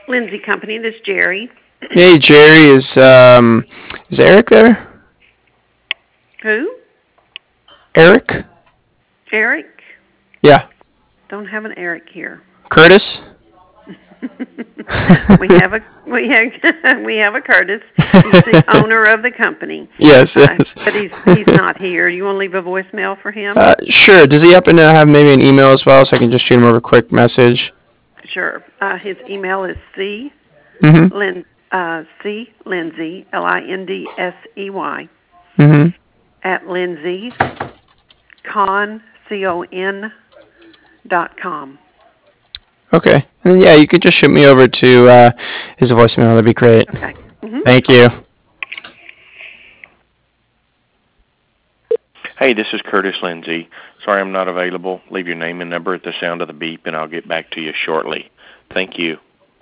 Lindsay Company. This is Jerry. Hey, Jerry, is Eric there? Who? Eric? Eric? Yeah. Don't have an Eric here. Curtis? we have a we have we have a Curtis. He's the owner of the company. Yes, yes. But he's not here. You want to leave a voicemail for him? Sure. Does he happen to have maybe an email as well, so I can just shoot him over a quick message? Sure. His email is Mm-hmm. C Lindsay Lindsey Mm-hmm. at Lindsay con.com. Okay. And yeah, you could just shoot me over to his voicemail. That'd be great. Okay. Thank you. Hey, this is Curtis Lindsay. Sorry I'm not available. Leave your name and number at the sound of the beep, and I'll get back to you shortly. Thank you.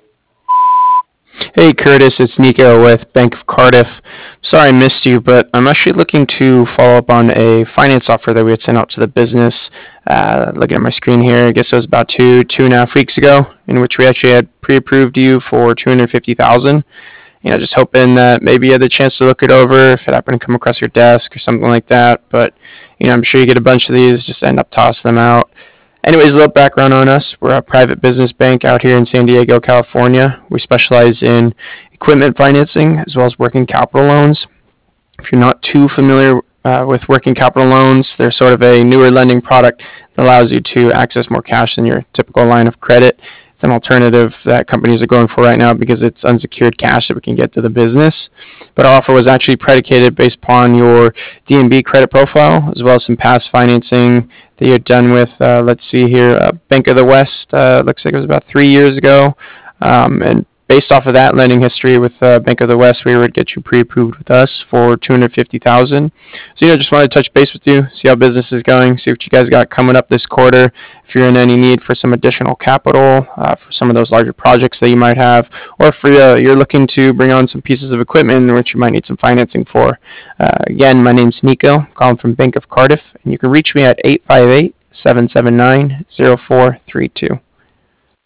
Hey, Curtis, it's Nico with Bank of Cardiff. Sorry I missed you, but I'm actually looking to follow up on a finance offer that we had sent out to the business. Looking at my screen here, I guess it was about two and a half weeks ago, in which we actually had pre-approved you for $250,000. Just hoping that maybe you had the chance to look it over if it happened to come across your desk or something like that. But, I'm sure you get a bunch of these, just end up tossing them out. Anyways, a little background on us. We're a private business bank out here in San Diego, California. We specialize in equipment financing as well as working capital loans. If you're not too familiar with working capital loans, they're sort of a newer lending product that allows you to access more cash than your typical line of credit. It's an alternative that companies are going for right now because it's unsecured cash that we can get to the business. But our offer was actually predicated based upon your DNB credit profile as well as some past financing that you had done with, let's see here, Bank of the West. Looks like it was about 3 years ago. And based off of that lending history with Bank of the West, we would get you pre-approved with us for $250,000. So just wanted to touch base with you, see how business is going, see what you guys got coming up this quarter. If you're in any need for some additional capital for some of those larger projects that you might have, or if you're looking to bring on some pieces of equipment which you might need some financing for. Again, my name's Nico, calling from Bank of Cardiff, and you can reach me at 858-779-0432.